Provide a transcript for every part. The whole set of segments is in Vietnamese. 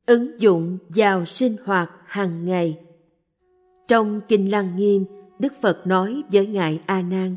Ứng dụng vào sinh hoạt hàng ngày. Trong Kinh Lăng Nghiêm, Đức Phật nói với Ngài A Nan: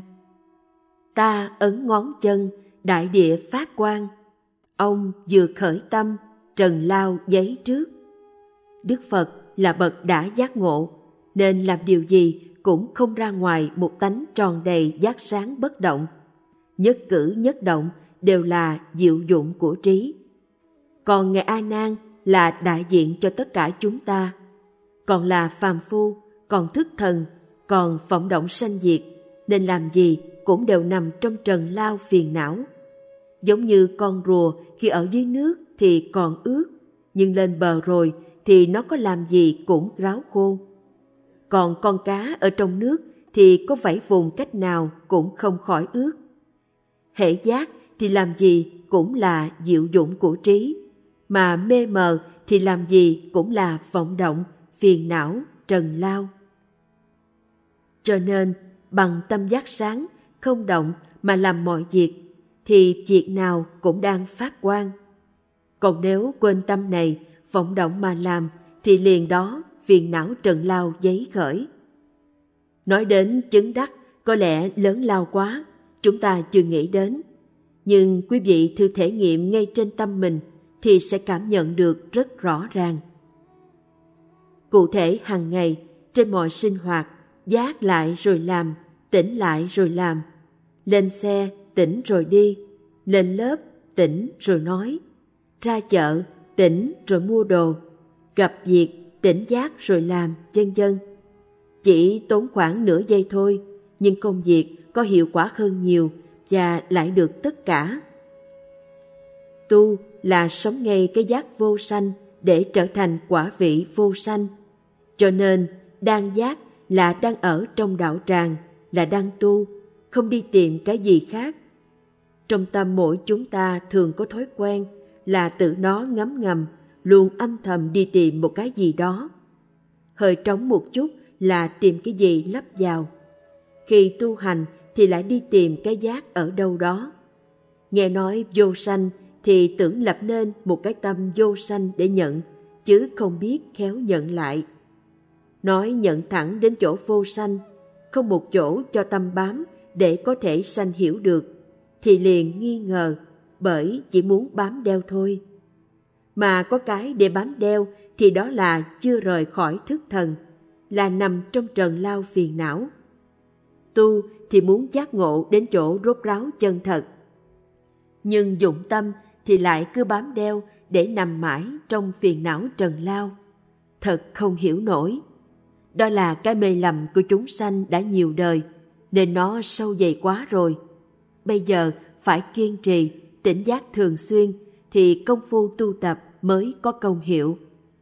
Ta ấn ngón chân, đại địa phát quang. Ông vừa khởi tâm, trần lao giấy trước. Đức Phật là bậc đã giác ngộ, nên làm điều gì cũng không ra ngoài một tánh tròn đầy giác sáng bất động. Nhất cử nhất động đều là diệu dụng của trí. Còn Ngài A Nan là đại diện cho tất cả chúng ta, còn là phàm phu, còn thức thần, còn vọng động sanh diệt, nên làm gì cũng đều nằm trong trần lao phiền não. Giống như con rùa khi ở dưới nước thì còn ướt, nhưng lên bờ rồi thì nó có làm gì cũng ráo khô. Còn con cá ở trong nước thì có vẫy vùng cách nào cũng không khỏi ướt. Hễ giác thì làm gì cũng là diệu dụng của trí, mà mê mờ thì làm gì cũng là vọng động, phiền não, trần lao. Cho nên bằng tâm giác sáng, không động mà làm mọi việc, thì việc nào cũng đang phát quang. Còn nếu quên tâm này, vọng động mà làm, thì liền đó phiền não trần lao giấy khởi. Nói đến chứng đắc có lẽ lớn lao quá, chúng ta chưa nghĩ đến. Nhưng quý vị thử thể nghiệm ngay trên tâm mình thì sẽ cảm nhận được rất rõ ràng. Cụ thể hàng ngày, trên mọi sinh hoạt, giác lại rồi làm, tỉnh lại rồi làm. Lên xe, tỉnh rồi đi. Lên lớp, tỉnh rồi nói. Ra chợ, tỉnh rồi mua đồ. Gặp việc, tỉnh giác rồi làm, vân vân. Chỉ tốn khoảng nửa giây thôi, nhưng công việc có hiệu quả hơn nhiều và lại được tất cả. Tu là sống ngay cái giác vô sanh để trở thành quả vị vô sanh. Cho nên đang giác là đang ở trong đạo tràng, là đang tu, không đi tìm cái gì khác. Trong tâm mỗi chúng ta thường có thói quen là tự nó ngấm ngầm, luôn âm thầm đi tìm một cái gì đó. Hơi trống một chút là tìm cái gì lấp vào. Khi tu hành thì lại đi tìm cái giác ở đâu đó. Nghe nói vô sanh thì tưởng lập nên một cái tâm vô sanh để nhận, chứ không biết khéo nhận lại. Nói nhận thẳng đến chỗ vô sanh, không một chỗ cho tâm bám để có thể sanh hiểu được, thì liền nghi ngờ, bởi chỉ muốn bám đeo thôi. Mà có cái để bám đeo thì đó là chưa rời khỏi thức thần, là nằm trong trần lao phiền não. Tu thì muốn giác ngộ đến chỗ rốt ráo chân thật. Nhưng dụng tâm thì lại cứ bám đeo để nằm mãi trong phiền não trần lao. Thật không hiểu nổi. Đó là cái mê lầm của chúng sanh đã nhiều đời, nên nó sâu dày quá rồi. Bây giờ phải kiên trì, tỉnh giác thường xuyên, thì công phu tu tập mới có công hiệu.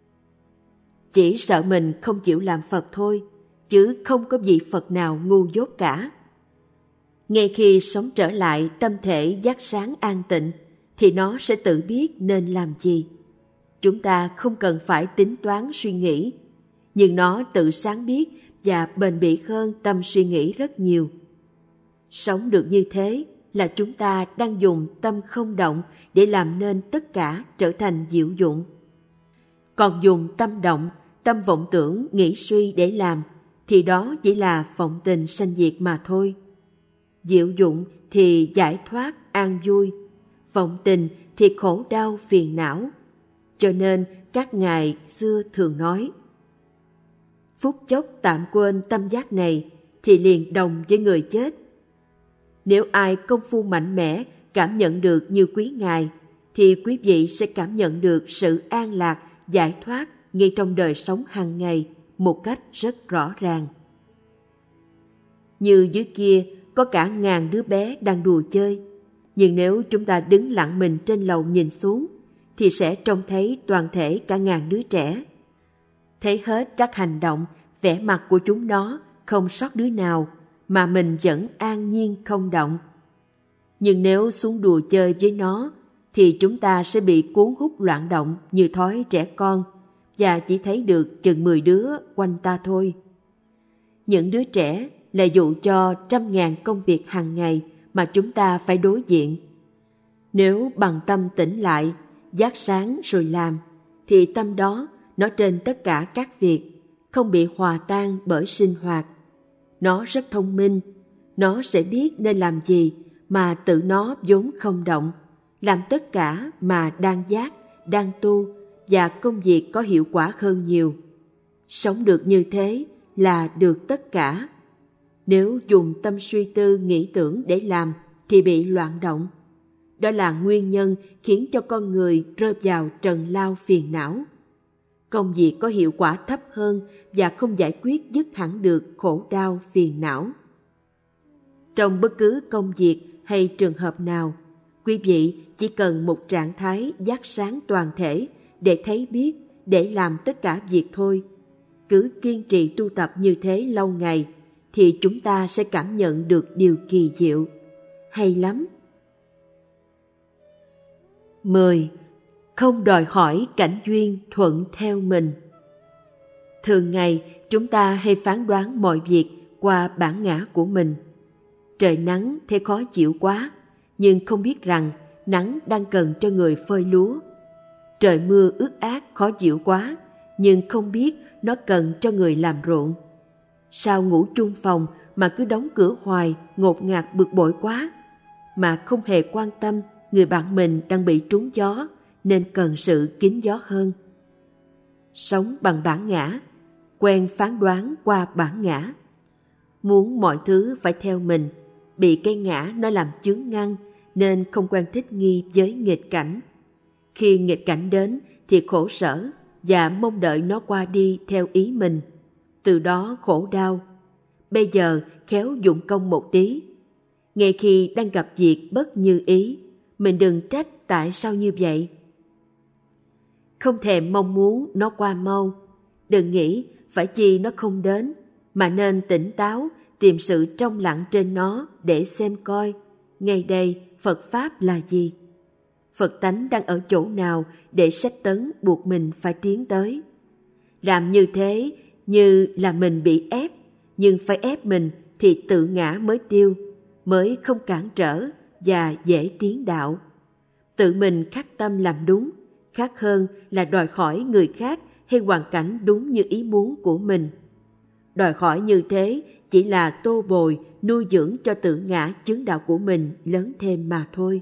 Chỉ sợ mình không chịu làm Phật thôi, chứ không có vị Phật nào ngu dốt cả. Ngay khi sống trở lại tâm thể giác sáng an tịnh, thì nó sẽ tự biết nên làm gì. Chúng ta không cần phải tính toán suy nghĩ, nhưng nó tự sáng biết và bền bỉ hơn tâm suy nghĩ rất nhiều. Sống được như thế là chúng ta đang dùng tâm không động để làm nên tất cả trở thành diệu dụng. Còn dùng tâm động, tâm vọng tưởng, nghĩ suy để làm, thì đó chỉ là vọng tình sanh diệt mà thôi. Diệu dụng thì giải thoát, an vui, vọng tình thì khổ đau, phiền não. Cho nên các ngài xưa thường nói, phút chốc tạm quên tâm giác này thì liền đồng với người chết. Nếu ai công phu mạnh mẽ cảm nhận được như quý ngài, thì quý vị sẽ cảm nhận được sự an lạc, giải thoát ngay trong đời sống hàng ngày một cách rất rõ ràng. Như dưới kia có cả ngàn đứa bé đang đùa chơi, nhưng nếu chúng ta đứng lặng mình trên lầu nhìn xuống, thì sẽ trông thấy toàn thể cả ngàn đứa trẻ. Thấy hết các hành động, vẻ mặt của chúng nó, không sót đứa nào, mà mình vẫn an nhiên không động. Nhưng nếu xuống đùa chơi với nó, thì chúng ta sẽ bị cuốn hút loạn động như thói trẻ con, và chỉ thấy được chừng 10 đứa quanh ta thôi. Những đứa trẻ là dụ cho trăm ngàn công việc hàng ngày mà chúng ta phải đối diện. Nếu bằng tâm tỉnh lại, giác sáng rồi làm, thì tâm đó nó trên tất cả các việc, không bị hòa tan bởi sinh hoạt. Nó rất thông minh, nó sẽ biết nên làm gì mà tự nó vốn không động, làm tất cả mà đang giác, đang tu, và công việc có hiệu quả hơn nhiều. Sống được như thế là được tất cả. Nếu dùng tâm suy tư nghĩ tưởng để làm thì bị loạn động. Đó là nguyên nhân khiến cho con người rơi vào trần lao phiền não. Công việc có hiệu quả thấp hơn và không giải quyết dứt hẳn được khổ đau phiền não. Trong bất cứ công việc hay trường hợp nào, quý vị chỉ cần một trạng thái giác sáng toàn thể để thấy biết, để làm tất cả việc thôi. Cứ kiên trì tu tập như thế lâu ngày thì chúng ta sẽ cảm nhận được điều kỳ diệu. Hay lắm! 10. Không đòi hỏi cảnh duyên thuận theo mình. Thường ngày chúng ta hay phán đoán mọi việc qua bản ngã của mình. Trời nắng thấy khó chịu quá, nhưng không biết rằng nắng đang cần cho người phơi lúa. Trời mưa ướt át khó chịu quá, nhưng không biết nó cần cho người làm ruộng. Sao ngủ chung phòng mà cứ đóng cửa hoài, ngột ngạt bực bội quá, mà không hề quan tâm người bạn mình đang bị trúng gió nên cần sự kín gió hơn. Sống bằng bản ngã, quen phán đoán qua bản ngã. Muốn mọi thứ phải theo mình, bị cái ngã nó làm chướng ngăn nên không quen thích nghi với nghịch cảnh. Khi nghịch cảnh đến thì khổ sở và mong đợi nó qua đi theo ý mình, từ đó khổ đau. Bây giờ khéo dụng công một tí. Ngay khi đang gặp việc bất như ý, mình đừng trách tại sao như vậy. Không thèm mong muốn nó qua mau. Đừng nghĩ phải chi nó không đến, mà nên tỉnh táo tìm sự trong lặng trên nó để xem coi ngay đây Phật Pháp là gì. Phật tánh đang ở chỗ nào để sách tấn buộc mình phải tiến tới. Làm như thế như là mình bị ép, nhưng phải ép mình thì tự ngã mới tiêu, mới không cản trở và dễ tiến đạo. Tự mình khắc tâm làm đúng, khác hơn là đòi hỏi người khác hay hoàn cảnh đúng như ý muốn của mình. Đòi hỏi như thế chỉ là tô bồi, nuôi dưỡng cho tự ngã chứng đạo của mình lớn thêm mà thôi.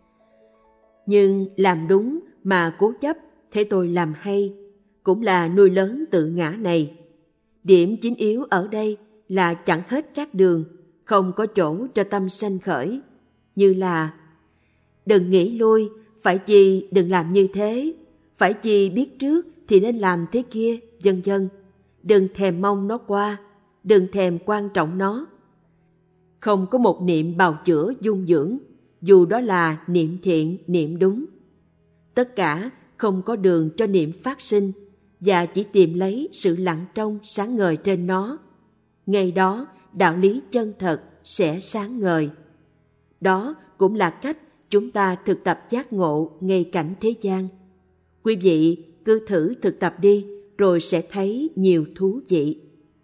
Nhưng làm đúng mà cố chấp, thế tôi làm hay, cũng là nuôi lớn tự ngã này. Điểm chính yếu ở đây là chặn hết các đường, không có chỗ cho tâm sanh khởi. Như là đừng nghĩ lui, phải chi đừng làm như thế, phải chi biết trước thì nên làm thế kia, vân vân. Đừng thèm mong nó qua, đừng thèm quan trọng nó. Không có một niệm bào chữa dung dưỡng, dù đó là niệm thiện, niệm đúng. Tất cả không có đường cho niệm phát sinh, và chỉ tìm lấy sự lặng trong sáng ngời trên nó. Ngay đó đạo lý chân thật sẽ sáng ngời. Đó cũng là cách chúng ta thực tập giác ngộ ngay cảnh thế gian. Quý vị cứ thử thực tập đi, rồi sẽ thấy nhiều thú vị.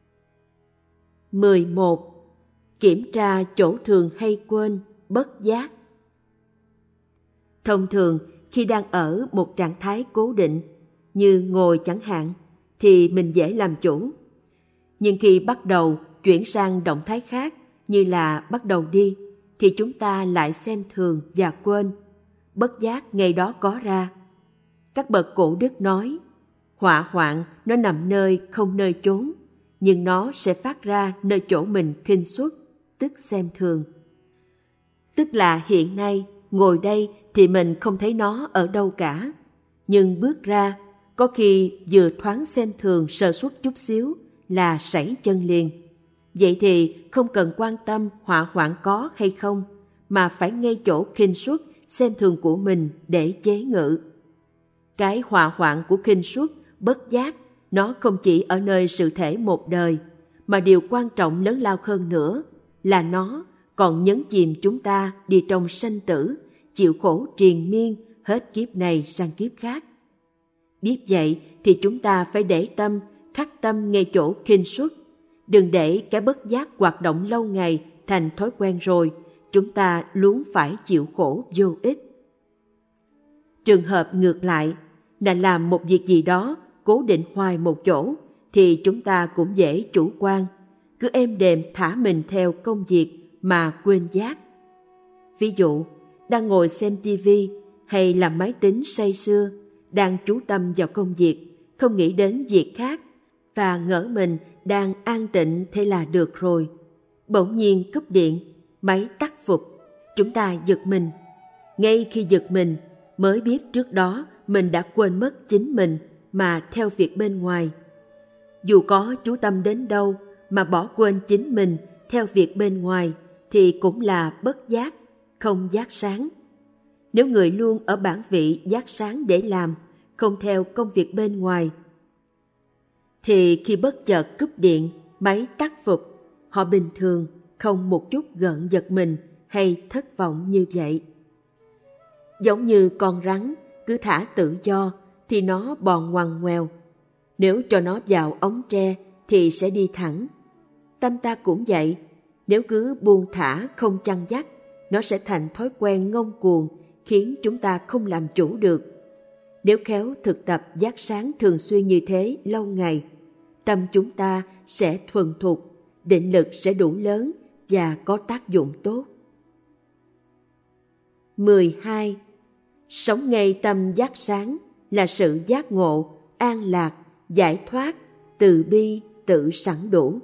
11. Kiểm tra chỗ thường hay quên, bất giác. Thông thường khi đang ở một trạng thái cố định, như ngồi chẳng hạn, thì mình dễ làm chủ. Nhưng khi bắt đầu chuyển sang động thái khác, như là bắt đầu đi, thì chúng ta lại xem thường và quên. Bất giác ngay đó có ra. Các bậc cổ đức nói, họa hoạn nó nằm nơi không nơi chốn, nhưng nó sẽ phát ra nơi chỗ mình khinh suất, tức xem thường. Tức là hiện nay, ngồi đây thì mình không thấy nó ở đâu cả, nhưng bước ra, có khi vừa thoáng xem thường sơ suất chút xíu là sảy chân liền. Vậy thì không cần quan tâm họa hoạn có hay không, mà phải ngay chỗ khinh suất, xem thường của mình để chế ngự. Cái họa hoạn của khinh suất, bất giác, nó không chỉ ở nơi sự thể một đời, mà điều quan trọng lớn lao hơn nữa là nó còn nhấn chìm chúng ta đi trong sanh tử, chịu khổ triền miên hết kiếp này sang kiếp khác. Biết vậy thì chúng ta phải để tâm, khắc tâm ngay chỗ khinh suất. Đừng để cái bất giác hoạt động lâu ngày thành thói quen rồi, chúng ta luôn phải chịu khổ vô ích. Trường hợp ngược lại, là làm một việc gì đó cố định hoài một chỗ, thì chúng ta cũng dễ chủ quan, cứ êm đềm thả mình theo công việc mà quên giác. Ví dụ, đang ngồi xem tivi hay làm máy tính say sưa, đang chú tâm vào công việc, không nghĩ đến việc khác, và ngỡ mình đang an tịnh thế là được rồi. Bỗng nhiên cúp điện, máy tắt phục, chúng ta giật mình. Ngay khi giật mình, mới biết trước đó mình đã quên mất chính mình mà theo việc bên ngoài. Dù có chú tâm đến đâu mà bỏ quên chính mình theo việc bên ngoài thì cũng là bất giác, không giác sáng. Nếu người luôn ở bản vị giác sáng để làm, không theo công việc bên ngoài, thì khi bất chợt cúp điện, máy tắt phục, họ bình thường, không một chút gợn giật mình hay thất vọng như vậy. Giống như con rắn, cứ thả tự do thì nó bò ngoằn ngoèo. Nếu cho nó vào ống tre thì sẽ đi thẳng. Tâm ta cũng vậy, nếu cứ buông thả không chăn dắt, nó sẽ thành thói quen ngông cuồng, khiến chúng ta không làm chủ được. Nếu khéo thực tập giác sáng thường xuyên như thế lâu ngày, tâm chúng ta sẽ thuần thục, định lực sẽ đủ lớn và có tác dụng tốt. 12. Sống ngay tâm giác sáng là sự giác ngộ, an lạc, giải thoát, từ bi, tự sẵn đủ.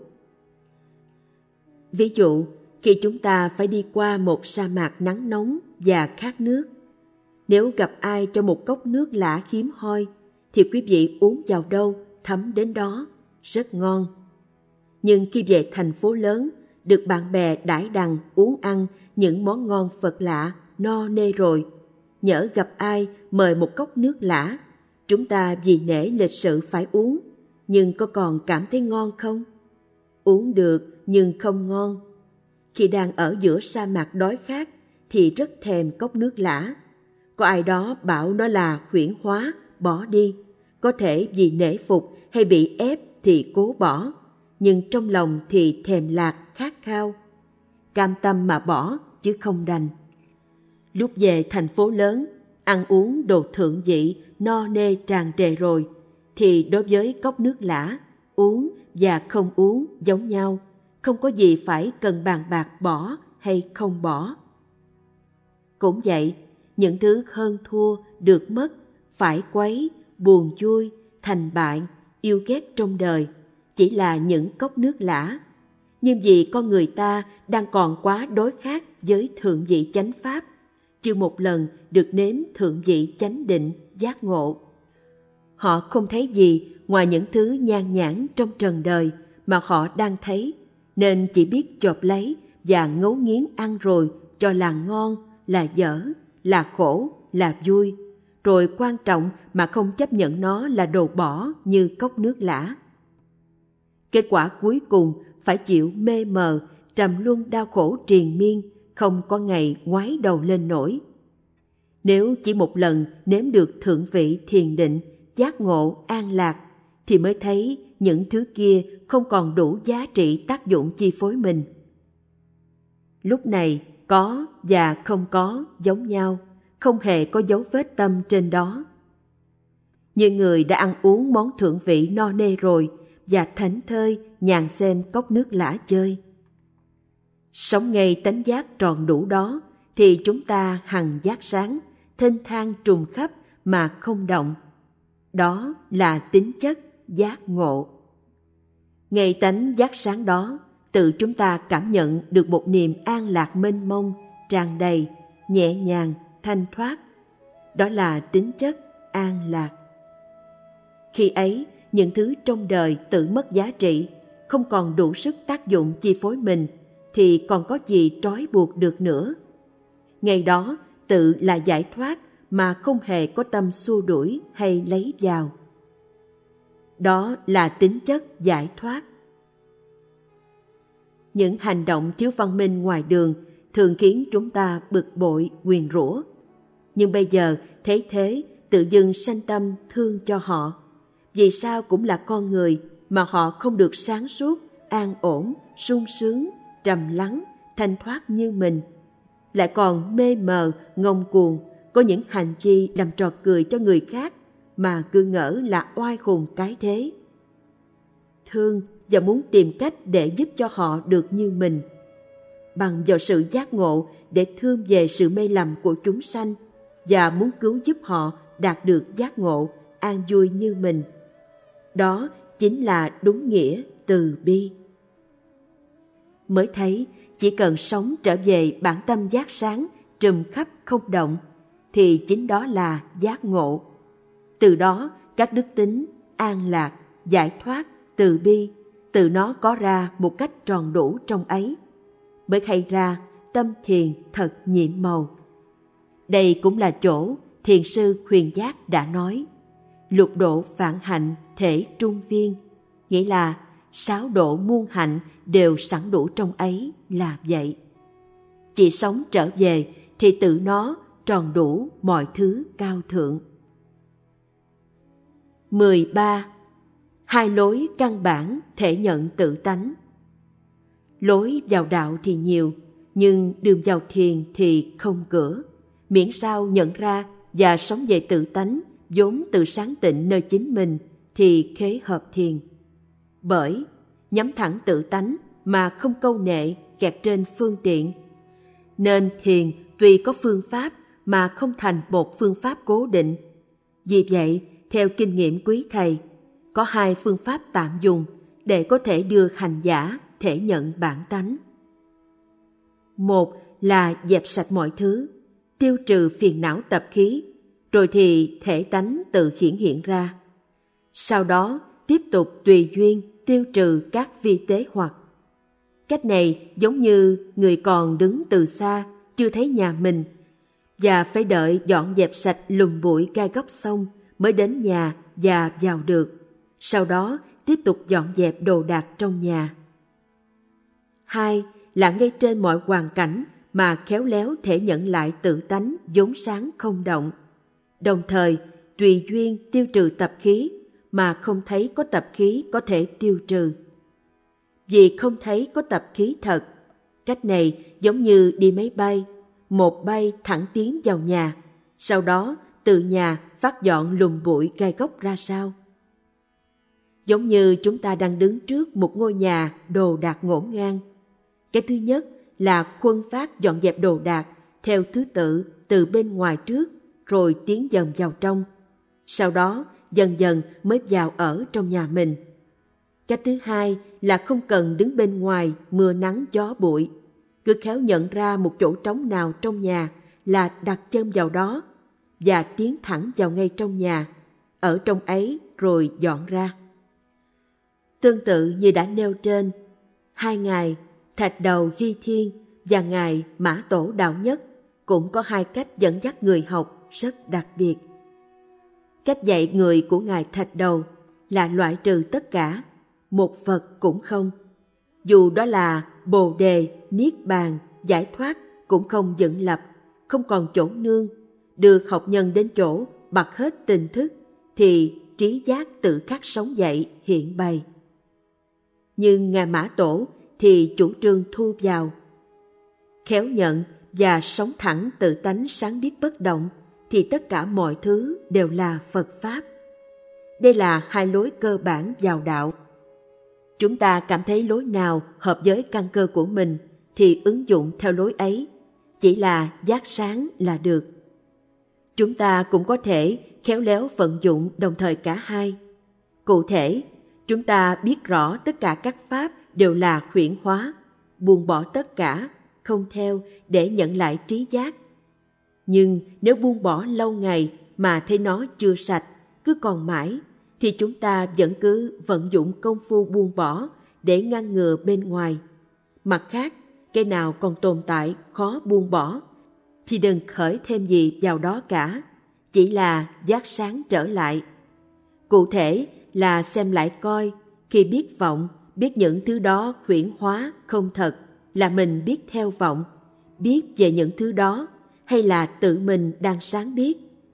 Ví dụ, khi chúng ta phải đi qua một sa mạc nắng nóng và khát nước, nếu gặp ai cho một cốc nước lạ hiếm hoi, thì quý vị uống vào đâu, thấm đến đó, rất ngon. Nhưng khi về thành phố lớn, được bạn bè đãi đằng uống ăn những món ngon vật lạ, no nê rồi, nhỡ gặp ai mời một cốc nước lã, chúng ta vì nể lịch sự phải uống, nhưng có còn cảm thấy ngon không? Uống được nhưng không ngon. Khi đang ở giữa sa mạc đói khát thì rất thèm cốc nước lã. Có ai đó bảo nó là huyễn hóa, bỏ đi. Có thể vì nể phục hay bị ép thì cố bỏ, nhưng trong lòng thì thèm lạc, khát khao. Cam tâm mà bỏ chứ không đành. Lúc về thành phố lớn, ăn uống đồ thượng vị, no nê tràn trề rồi, thì đối với cốc nước lã, uống và không uống giống nhau, không có gì phải cần bàn bạc bỏ hay không bỏ. Cũng vậy, những thứ hơn thua, được mất, phải quấy, buồn vui, thành bại, yêu ghét trong đời, chỉ là những cốc nước lã. Nhưng vì con người ta đang còn quá đối khát với thượng vị chánh pháp, chưa một lần được nếm thượng vị chánh định, giác ngộ. Họ không thấy gì ngoài những thứ nhan nhản trong trần đời mà họ đang thấy, nên chỉ biết chộp lấy và ngấu nghiến ăn rồi cho là ngon, là dở, là khổ, là vui, rồi quan trọng mà không chấp nhận nó là đồ bỏ như cốc nước lã. Kết quả cuối cùng phải chịu mê mờ, trầm luân đau khổ triền miên, không có ngày ngoái đầu lên nổi. Nếu chỉ một lần nếm được thượng vị thiền định, giác ngộ, an lạc, thì mới thấy những thứ kia không còn đủ giá trị tác dụng chi phối mình. Lúc này có và không có giống nhau, không hề có dấu vết tâm trên đó. Như người đã ăn uống món thượng vị no nê rồi và thảnh thơi nhàn xem cốc nước lã chơi. Sống ngay tánh giác tròn đủ đó thì chúng ta hằng giác sáng, thênh thang trùng khắp mà không động. Đó là tính chất giác ngộ. Ngay tánh giác sáng đó, tự chúng ta cảm nhận được một niềm an lạc mênh mông, tràn đầy, nhẹ nhàng, thanh thoát. Đó là tính chất an lạc. Khi ấy, những thứ trong đời tự mất giá trị, không còn đủ sức tác dụng chi phối mình, thì còn có gì trói buộc được nữa. Ngày đó, tự là giải thoát mà không hề có tâm xua đuổi hay lấy vào. Đó là tính chất giải thoát. Những hành động thiếu văn minh ngoài đường thường khiến chúng ta bực bội, nguyền rủa. Nhưng bây giờ thấy thế, tự dưng sanh tâm thương cho họ. Vì sao cũng là con người mà họ không được sáng suốt, an ổn, sung sướng, trầm lắng, thanh thoát như mình, lại còn mê mờ, ngông cuồng, có những hành vi làm trò cười cho người khác, mà cứ ngỡ là oai hùng cái thế. Thương và muốn tìm cách để giúp cho họ được như mình. Bằng vào sự giác ngộ để thương về sự mê lầm của chúng sanh và muốn cứu giúp họ đạt được giác ngộ, an vui như mình. Đó chính là đúng nghĩa từ bi. Mới thấy chỉ cần sống trở về bản tâm giác sáng trùm khắp không động thì chính đó là giác ngộ. Từ đó các đức tính an lạc, giải thoát, từ bi từ nó có ra một cách tròn đủ trong ấy, mới khai ra tâm thiền thật nhiệm màu. Đây cũng là chỗ thiền sư Huyền Giác đã nói: lục độ vạn hạnh thể trung viên, nghĩa là 6 độ muôn hạnh đều sẵn đủ trong ấy là vậy. Chỉ sống trở về thì tự nó tròn đủ mọi thứ cao thượng. 13. 2 lối căn bản thể nhận tự tánh. Lối vào đạo thì nhiều, nhưng đường vào thiền thì không cửa, miễn sao nhận ra và sống về tự tánh vốn tự sáng tịnh nơi chính mình thì khế hợp thiền. Bởi nhắm thẳng tự tánh mà không câu nệ kẹt trên phương tiện, nên thiền tuy có phương pháp mà không thành một phương pháp cố định. Vì vậy, theo kinh nghiệm quý thầy, có 2 phương pháp tạm dùng để có thể đưa hành giả thể nhận bản tánh. Một là dẹp sạch mọi thứ, tiêu trừ phiền não tập khí, rồi thì thể tánh tự hiển hiện ra. Sau đó tiếp tục tùy duyên tiêu trừ các vi tế hoặc. Cách này giống như người còn đứng từ xa chưa thấy nhà mình và phải đợi dọn dẹp sạch lùm bụi gai góc sông mới đến nhà và vào được. Sau đó tiếp tục dọn dẹp đồ đạc trong nhà. 2 là ngay trên mọi hoàn cảnh mà khéo léo thể nhận lại tự tánh vốn sáng không động, đồng thời tùy duyên tiêu trừ tập khí mà không thấy có tập khí có thể tiêu trừ. Vì không thấy có tập khí thật, cách này giống như đi máy bay, một bay thẳng tiến vào nhà, sau đó từ nhà phát dọn lùm bụi gai góc ra sao. Giống như chúng ta đang đứng trước một ngôi nhà đồ đạc ngổn ngang. Cái thứ nhất là khuân phát dọn dẹp đồ đạc theo thứ tự từ bên ngoài trước, rồi tiến dần vào trong. Sau đó dần dần mới vào ở trong nhà mình. Cách thứ hai là không cần đứng bên ngoài mưa nắng gió bụi, cứ khéo nhận ra một chỗ trống nào trong nhà là đặt chân vào đó và tiến thẳng vào ngay trong nhà, ở trong ấy rồi dọn ra. Tương tự như đã nêu trên, 2 ngài Thạch Đầu Hy Thiên và ngài Mã Tổ Đạo Nhất cũng có 2 cách dẫn dắt người học rất đặc biệt. Cách dạy người của ngài Thạch Đầu là loại trừ tất cả, một vật cũng không. Dù đó là Bồ Đề, Niết Bàn, giải thoát cũng không dựng lập, không còn chỗ nương, đưa học nhân đến chỗ bật hết tình thức thì trí giác tự khắc sống dậy hiện bày. Nhưng ngài Mã Tổ thì chủ trương thu vào, khéo nhận và sống thẳng tự tánh sáng biết bất động thì tất cả mọi thứ đều là Phật Pháp. Đây là 2 lối cơ bản vào đạo. Chúng ta cảm thấy lối nào hợp với căn cơ của mình thì ứng dụng theo lối ấy, chỉ là giác sáng là được. Chúng ta cũng có thể khéo léo vận dụng đồng thời cả 2. Cụ thể, chúng ta biết rõ tất cả các pháp đều là huyễn hóa, buông bỏ tất cả, không theo để nhận lại trí giác. Nhưng nếu buông bỏ lâu ngày mà thấy nó chưa sạch, cứ còn mãi, thì chúng ta vẫn cứ vận dụng công phu buông bỏ để ngăn ngừa bên ngoài. Mặt khác, cái nào còn tồn tại khó buông bỏ, thì đừng khởi thêm gì vào đó cả, chỉ là giác sáng trở lại. Cụ thể là xem lại coi, khi biết vọng, biết những thứ đó huyễn hóa, không thật, là mình biết theo vọng, biết về những thứ đó, hay là tự mình đang sáng biết.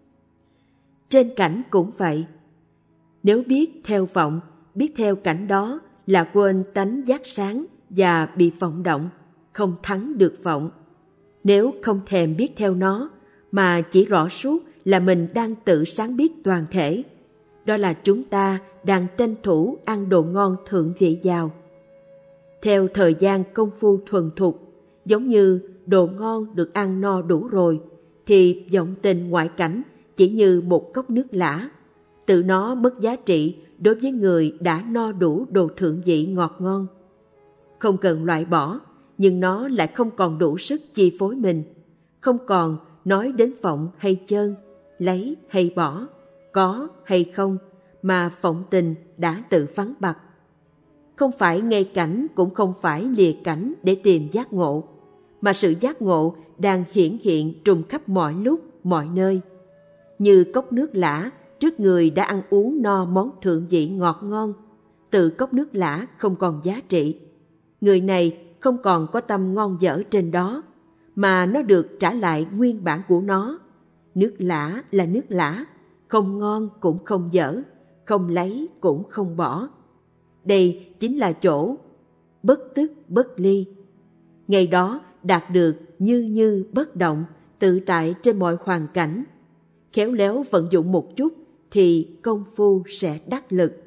Trên cảnh cũng vậy. Nếu biết theo vọng, biết theo cảnh đó là quên tánh giác sáng và bị vọng động, không thắng được vọng. Nếu không thèm biết theo nó, mà chỉ rõ suốt là mình đang tự sáng biết toàn thể, đó là chúng ta đang tranh thủ ăn đồ ngon thượng vị vào. Theo thời gian công phu thuần thục, giống như đồ ngon được ăn no đủ rồi, thì vọng tình ngoại cảnh chỉ như một cốc nước lã, tự nó mất giá trị đối với người đã no đủ đồ thượng vị ngọt ngon. Không cần loại bỏ, nhưng nó lại không còn đủ sức chi phối mình, không còn nói đến vọng hay chơn, lấy hay bỏ, có hay không, mà vọng tình đã tự vắng bặt. Không phải ngay cảnh cũng không phải lìa cảnh để tìm giác ngộ, mà sự giác ngộ đang hiển hiện trùng khắp mọi lúc, mọi nơi. Như cốc nước lã trước người đã ăn uống no món thượng vị ngọt ngon, tự cốc nước lã không còn giá trị. Người này không còn có tâm ngon dở trên đó, mà nó được trả lại nguyên bản của nó. Nước lã là nước lã, không ngon cũng không dở, không lấy cũng không bỏ. Đây chính là chỗ bất tức bất ly. Ngày đó đạt được như bất động, tự tại trên mọi hoàn cảnh. Khéo léo vận dụng một chút thì công phu sẽ đắc lực.